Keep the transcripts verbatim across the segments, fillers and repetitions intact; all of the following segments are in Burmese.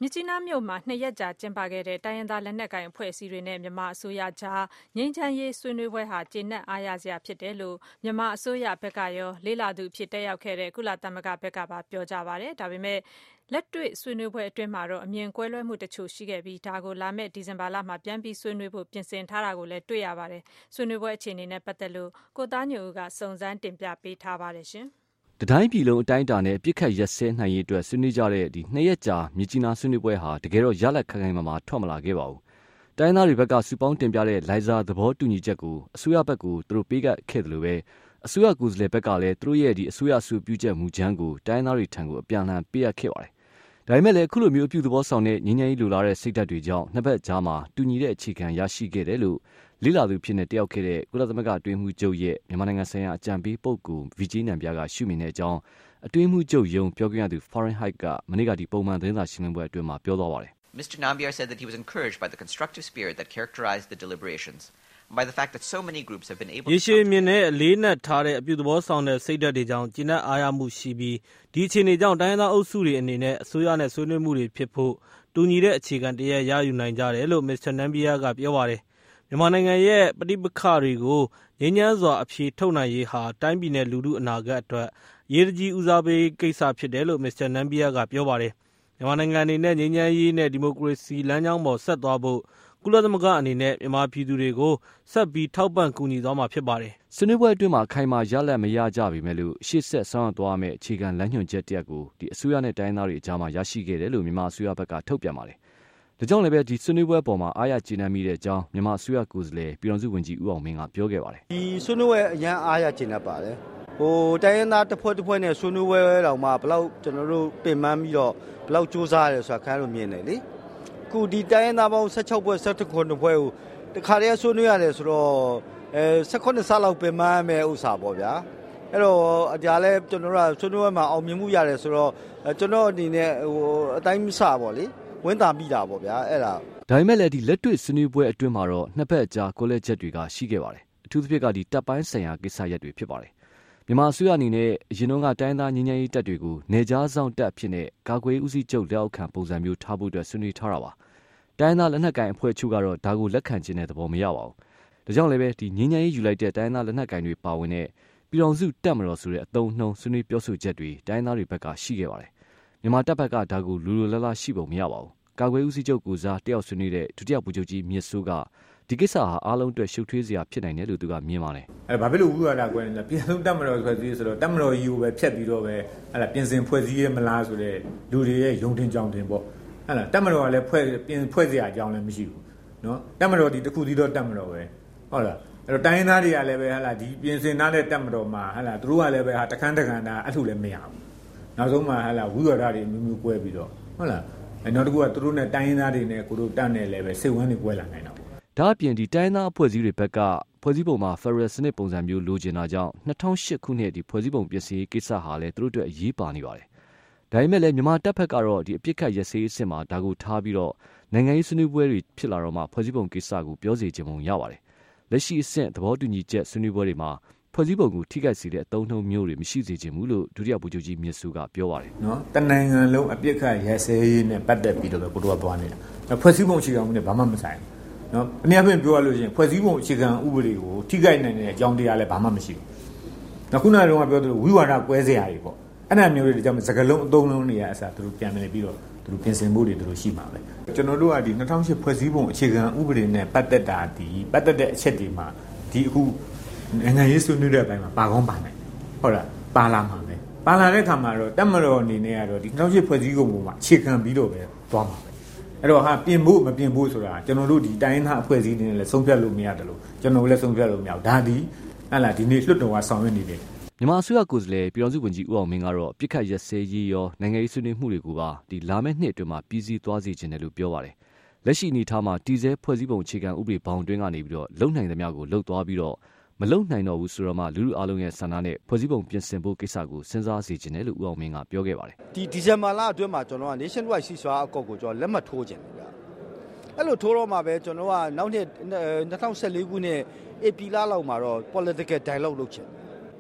မြစ်ကြီးနားမြို့မှာနှစ်ရက်ကြာကျင်းပခဲ့တဲ့တိုင်းရင်းသားလက်နက်ကိုင်အဖွဲ့အစည်းတွေနဲ့မြန်မာအစိုးရကြားငြိမ်းချမ်းရေးဆွေးနွေးပွဲဟာကျေနပ်အားရစရာဖြစ်တယ်လို့မြန်မာအစိုးရဘက်ကရောလေ့လာသူအဖြစ်တက်ရောက်ခဲ့တဲ့ကုလသမဂ္ဂဘက်ကပါပြောကြားပါတယ်။ဒါပေမဲ့လက်တွေ့ဆွေးနွေးပွဲအတွင်းမှာတော့အမြင်ကွဲလွဲမှုတချို့ရှိခဲ့ပြီးဒါကိုလာမယ့်ဒီဇင်ဘာလမှာပြန်ပြီးဆွေးနွေးဖို့ပြင်ဆင်ထားတာကိုလည်းတွေ့ရပါတယ်။ဆွေးနွေးပွဲအခြေအနေနဲ့ပတ်သက်လို့ကိုသားညိုဦးကစုံစမ်းတင်ပြပေးထားပါတယ်ရှင်။တတိုင်းပြည်လုံးအတိုင်းအတာနဲ့ပြစ်ခတ်ရက်စဲနိုင်ရေးအတွက်ဆွေးနွေးကြတဲ့ဒီနှစ်ရက်ကြာမြစ်ကြီးနားဆွေးနွေးပွဲဟာတကယ်တော့ရလဒ်ခိုင်ခိုင်မာမာထွက်မလာခဲ့ပါဘူး။တိုင်းသားတွေဘက်ကစူပေါင်းတင်ပြတဲ့လိုင်ဇာသဘောတူညီချက်ကိုအစိုးရဘက်ကိုသူတို့ပေးကပ်ခဲ့တယ်လို့ပဲအစိုးရကိုယ်စားလှယ်ဘက်ကလည်းသူတို့ရဲ့ဒီအစိုးရအဆိုပြုချက်မူကြမ်းကိုတိုင်းသားတွေထံကိုအပြန်အလှန်ပေးအပ်ခဲ့ပါတယ်။ဒါပေမဲ့လည်းအခုလိုမျိုးအပြုသဘောဆောင်တဲ့ငြိမ်းချမ်းရေးလိုလားတဲ့စိတ်ဓာတ်တွေကြောင့်နှစ်ဘက်ကြားမှာတူညီတဲ့အခြေခံရရှိခဲ့တယ်လို့လေ့လာသူဖြစ်နေတယောက်ခဲ့တဲ့ကုလသမဂ္ဂအတွင်းမှုချုပ်ရဲ့မြန်မာနိုင်ငံဆိုင်ရာအကြံပေးပုဂ္ဂိုလ်ဗီဂျီနံပြားကရှုမြင်တဲ့အကြောင်းအတွင်းမှုချုပ်ယုံပြောခွင့်ရသူ Fahrenheit ကမနေ့ကဒီပုံမှန်သတင်းစာရှင်းလင်းပွဲအတွင်းမှာပြောသွားပါတယ်။ Mister Nambiar said that he was encouraged by the constructive spirit that characterized the deliberations and by the fact that so many groups have been able to ရေရှည်မြင်တဲ့အလေးနက်ထားတဲ့အပြုသဘောဆောင်တဲ့စိတ်ဓာတ်တွေကြောင့်ကျဉ်းနှံ့အားရမှုရှိပြီးဒီအခြေအနေကြောင့်တိုင်းသားအုပ်စုတွေအနေနဲ့အစိုးရနဲ့ဆွေးနွေးမှုတွေဖြစ်ဖို့တူညီတဲ့အခြေခံတရားရယူနိုင်ကြတယ်လို့ Mister Nambiar ကပြောပါတယ်။မြန်မာနိုင်ငံရဲ့ပဋိပက္ခတွေကိုငြိမ်းချမ်းစွာအဖြေထုတ်နိုင်ရေးဟာတိုင်းပြည်နယ်လူထုအနာဂတ်အတွက်ရေးကြီးဦးစားပေးကိစ္စဖြစ်တယ်လို့ Mister Nambiar ကပြောပါတယ်။မြန်မာနိုင်ငံအနေနဲ့ငြိမ်းချမ်းရေးနဲ့ဒီမိုကရေစီလမ်းကြောင်းပေါ်ဆက်သွားဖို့ကုလသမဂ္ဂအနေနဲ့မြန်မာပြည်သူတွေကိုဆက်ပြီးထောက်ပံ့ကူညီသွားမှာဖြစ်ပါတယ်။ဆွေးနွေးပွဲအတွင်းမှာခိုင်မာရလဒ်မရကြပေမဲ့လို့ရှေ့ဆက်ဆောင်ရွက်သွားမယ့်အခြေခံလမ်းညွှန်ချက်တရက်ကိုဒီအစိုးရနဲ့တိုင်းသားတွေအကြားမှာရရှိခဲ့တယ်လို့မြန်မာအစိုးရဘက်ကထုတ်ပြန်ပါတယ်။ဒါကြောင့်လည်းပဲဒီဆွေးနွေးပွဲပေါ်မှာအားရကျေနပ်မိတဲ့အကြောင်းမြန်မာအစိုးရကိုယ်စားလှယ်ပြည်ထောင်စုဝန်ကြီးဦးအောင်မင်းကပြောခဲ့ပါတယ်။ဒီဆွေးနွေးပွဲအရင်အားရကျေနပ်ပါတယ်။ဟိုတိုင်းရင်းသားတစ်ဖွဲ့တစ်ဖွဲ့နဲ့ဆွေးနွေးပွဲတောင်မှဘယ်လောက်ကျွန်တော်တို့ပင်ပန်းပြီးတော့ဘယ်လောက်စူးစမ်းရတယ်ဆိုတာခန်းလို့မြင်တယ်လေ။အခုဒီတိုင်းရင်းသားပေါင်း၁၆ဖွဲ့၁၇ဖွဲ့ကိုတခါတည်းဆွေးနွေးရတယ်ဆိုတော့အဲ၁၈ဆလောက်ပင်ပန်းမဲ့ဥစ္စာပေါ့ဗျာ။အဲ့တော့အကြလဲကျွန်တော်တို့ကဆွေးနွေးပွဲမှာအောင်မြင်မှုရတယ်ဆိုတော့ကျွန်တော်အနေနဲ့ဟိုအတိုင်းမစပေါ့လေ။ဝန်တာမိတာပေါ့ဗျာအဲ့ဒါဒါပေမဲ့လည်းဒီလက်တွေ့ဆွေးနွေးပွဲအတွင်းမှာတော့နှစ်ဖက်အကြားကိုလက်ချက်တွေကရှိခဲ့ပါတယ်အထူးသဖြင့်ကဒီတပ်ပိုင်းဆိုင်ရာကိစ္စရပ်တွေဖြစ်ပါတယ်မြန်မာအစိုးရအနေနဲ့အရင်ကတိုင်းသားငြိမ်းချမ်းရေးတပ်တွေကိုနေကြားဆောင်တပ်အဖြစ်နဲ့ကာကွယ်ဦးစီးချုပ်လက်အောက်ခံပုံစံမျိုးထားဖို့အတွက်ဆွေးနွေးထားတာပါတိုင်းသားလက်နက်ကိုင်အဖွဲ့ချုပ်ကတော့ဒါကိုလက်ခံခြင်းတဲ့သဘောမရပါဘူးဒါကြောင့်လည်းပဲဒီငြိမ်းချမ်းရေးယူလိုက်တဲ့တိုင်းသားလက်နက်ကိုင်တွေပါဝင်တဲ့ပြည်တော်စုတပ်မတော်ဆိုတဲ့အသုံးနှုန်းဆွေးနွေးပြောဆိုချက်တွေတိုင်းသားတွေဘက်ကရှိခဲ့ပါတယ်မြန်မာတပ်ဘက်ကဒါကိုလူလူလလရှိပုံမရပါဘူးကာကွယ်ဦးစီးချုပ်ကိုစားတယောက်ဆွေးနွေးတဲ့ဒုတိယဗိုလ်ချုပ်ကြီးမြစ်စိုးကဒီကိစ္စဟာအားလုံးအတွက်ရှုပ်ထွေးစရာဖြစ်နိုင်တယ်လို့သူကမြင်ပါတယ်။အဲဘာဖြစ်လို့ဥပဒေကွယ်လဲပြည်ဆုံးတပ်မတော်ဖွဲ့စည်းဆိုတော့တပ်မတော်ကြီးကိုပဲဖျက်ပြီးတော့ပဲဟဲ့လားပြင်ဆင်ဖွဲ့စည်းရမလားဆိုတဲ့လူတွေရဲ့ယုံတင်ကြောင်တင်ပေါ့ဟဲ့လားတပ်မတော်ကလည်းဖွဲ့ပြင်ဖွဲ့စရာအကြောင်းလည်းမရှိဘူးနော်တပ်မတော်ဒီတစ်ခုစီတော့တပ်မတော်ပဲဟုတ်လားအဲ့တော့တိုင်းရင်းသားတွေကလည်းပဲဟဲ့လားဒီပြင်ဆင်ထားတဲ့တပ်မတော်မှာဟဲ့လားသူတို့ကလည်းပဲဟာတခန်းတခန်းတာအဲ့လိုလည်းမရဘူးနောက်ဆုံးမှဟဲ့လားဝိဝါဒတွေမျိုးမျိုးကွဲပြီးတော့ဟုတ်လားအဲနောက်တစ်ခုကသူတို့နဲ့တိုင်းရင်းသားတွေနဲ့ကိုတို့တတ်နဲ့လည်းပဲစိတ်ဝမ်းတွေကွဲလာနိုင်တာပေါ့ဒါအပြင်ဒီတိုင်းသားအဖွဲ့အစည်းတွေဘက်ကဖွဲ့စည်းပုံမှာ Federal စနစ်ပုံစံမျိုးလိုချင်တာကြောင့်၂၀၀၈ခုနှစ်ဒီဖွဲ့စည်းပုံပြင်ဆင်ရေးကိစ္စဟာလည်းသူတို့အတွက်အရေးပါနေပါတယ်ဒါပေမဲ့လည်းမြန်မာတပ်ဖက်ကတော့ဒီအပြစ်ခတ်ရစေးအစ်စ်မှာဒါကိုထားပြီးတော့နိုင်ငံရေးဆွေးနွေးပွဲတွေဖြစ်လာတော့မှဖွဲ့စည်းပုံကိစ္စကိုပြောစီခြင်းပုံရပါတယ်လက်ရှိအဆင့်သဘောတူညီချက်ဆွေးနွေးပွဲတွေမှာဖွဲ့စည်းပုံကိုထိခိုက်စေတဲ့အသုံးနှုန်းမျိုးတွေမရှိစေချင်ဘူးလို့ဒုတိယဗိုလ်ချုပ်ကြီးမြစ်စုကပြောပါတယ်နော်တနိုင်ငံလုံးအပြစ်ခတ်ရစဲရေးနဲ့ပတ်သက်ပြီးတော့ကိုတို့ကသွားနေတာဖွဲ့စည်းပုံအခြေခံမှုနဲ့ဘာမှမဆိုင်ဘူးနော်အများအားဖြင့်ပြောရလို့ရှိရင်ဖွဲ့စည်းပုံအခြေခံဥပဒေကိုထိခိုက်နိုင်တဲ့အကြောင်းတရားလည်းဘာမှမရှိဘူးနောက်ခုနကပြောသလိုဝိဝါဒကွဲစရာတွေပေါ့အဲ့ဒါမျိုးတွေကြောင့်စကလုံးအသုံးလုံးတွေကအစားသူတို့ပြန်မယ်ပြီးတော့သူတို့ပြင်ဆင်မှုတွေသူတို့ရှိမှာပဲကျွန်တော်တို့ကဒီ၂၀၀၈ဖွဲ့စည်းပုံအခြေခံဥပဒေနဲ့ပတ်သက်တာဒီပတ်သက်တဲ့အချက်တွေမှာဒီအခုနိုင်ငံရေးဆွေးနွေးတဲ့အပိုင်းမှာပါကောင်းပါနိုင်ဟုတ်လားပါလာမှာပဲပါလာတဲ့ခါမှာတော့တပ်မတော်အနေနဲ့ကတော့ဒီ၂၀၀၈ဖွဲ့စည်းပုံပေါ်မှာအခြေခံပြီးတော့ပဲသွားမှာပဲအဲ့တော့ဟာပြင်ဖို့မပြင်ဖို့ဆိုတာကျွန်တော်တို့ဒီတိုင်းရင်းသားအဖွဲ့အစည်းတွေနဲ့လည်းဆုံးဖြတ်လို့မရတယ်လို့ကျွန်တော်လည်းဆုံးဖြတ်လို့မရဘူးဒါဒီဟဲ့လားဒီနေ့လွှတ်တော်ကဆောင်ရွက်နေတယ်မြန်မာအစိုးရကိုယ်စားလှယ်ပြည်တော်စုဝန်ကြီးဦးအောင်မင်းကတော့ပြစ်ခတ်ရက်စဲရေးရောနိုင်ငံရေးဆွေးနွေးမှုတွေကိုပါဒီလာမယ့်နှစ်အတွင်းမှာပြည်စည်းသွားစေချင်တယ်လို့ပြောပါတယ်လက်ရှိအနေအထားမှာတည်ဆဲဖွဲ့စည်းပုံအခြေခံဥပဒေဘောင်အတွင်းကနေပြီးတော့လုံနိုင်သမျှကိုလှုပ်သွားပြီးတော့မလုံနိုင်တော့ဘူးဆိုတော့မှလူလူအားလုံးရဲ့ဆန္ဒနဲ့ဖွဲ့စည်းပုံပြင်ဆင်ဖို့ကိစ္စကိုစဉ်းစားစေချင်တယ်လို့ဦးအောင်မင်းကပြောခဲ့ပါတယ်ဒီဒီဇင်ဘာလအတွင်းမှာကျွန်တော်က Nation Wide Ceasefire အကောက်ကိုကျွန်တော်လက်မှတ်ထိုးခြင်းတယ်ဗျအဲ့လိုထိုးတော့မှပဲကျွန်တော်ကနောက်နှစ်၂၀၁၄ခုနှစ်ဧပြီလလောက်မှာတော့ political dialogue လုပ်ချင်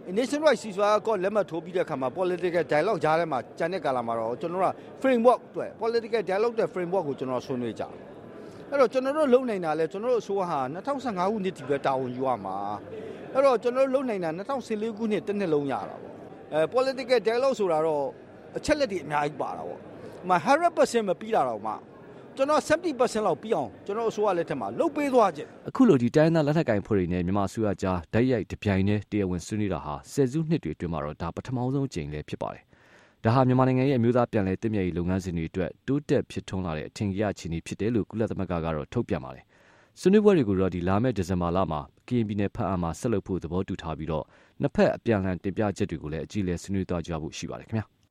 nationwide ceasefire ကလက်မှတ်ထိုးပြီးတဲ့အခါမှာ political dialogue ကြားထဲမှာကျန်တဲ့ကာလမှာတော့ကျွန်တော်တို့က framework အတွက် political dialogue တဲ့ framework ကိုကျွန်တော်ဆွေးနွေးကြတယ်အဲ့တော့ကျွန်တော်တို့လုံနိုင်တာလဲကျွန်တော်တို့အစိုးရဟာ၂၀၁၅ခုနှစ်ဒီပဲတာဝန်ယူရမှာအဲ့တော့ကျွန်တော်တို့လုံနိုင်တာ၂၀၁၄ခုနှစ်တစ်နှစ်လုံးရတာပေါ့အဲ political dialogue ဆိုတာတော့အချက်လက်တွေအများကြီးပါတာပေါ့။မှာ one hundred percent မပြီးတာတော့မှကျွန်တော် seventy percent လောက်ပြီးအောင်ကျွန်တော်အစိုးရလက်ထက်မှာလုပ်ပေးသွားခြင်းအခုလိုဒီတိုင်းသားလက်ထက်ကင်ဖွဲ့တွေနဲ့မြန်မာအစိုးရကြားဓာတ်ရိုက်တပြိုင်တည်းတရားဝင်ဆွေးနွေးတာဟာဆယ်စုနှစ်တွေအတွင်းမှာတော့ဒါပထမဆုံးအကြိမ်လည်းဖြစ်ပါတယ်။ဒါဟာမြန်မာနိုင်ငံရဲ့အမျိုးသားပြန်လည်တည်မြဲရေးလုပ်ငန်းစဉ်တွေအတွက်တိုးတက်ဖြစ်ထွန်းလာတဲ့အထင်ကြီးအခြေအနေဖြစ်တယ်လို့ကုလသမဂ္ဂကတော့ထုတ်ပြန်ပါတယ်။ဆွေးနွေးပွဲတွေကိုတော့ဒီလာမယ့်ဒီဇင်ဘာလမှာကရင်ပြည်နယ်ဖက်အံမှာဆက်လုပ်ဖို့သဘောတူထားပြီးတော့နှစ်ဖက်အပြန်အလှန်တင်ပြချက်တွေကိုလည်းအကြီးအကျယ်ဆွေးနွေးသွားကြဖို့ရှိပါတယ်ခင်ဗျာ။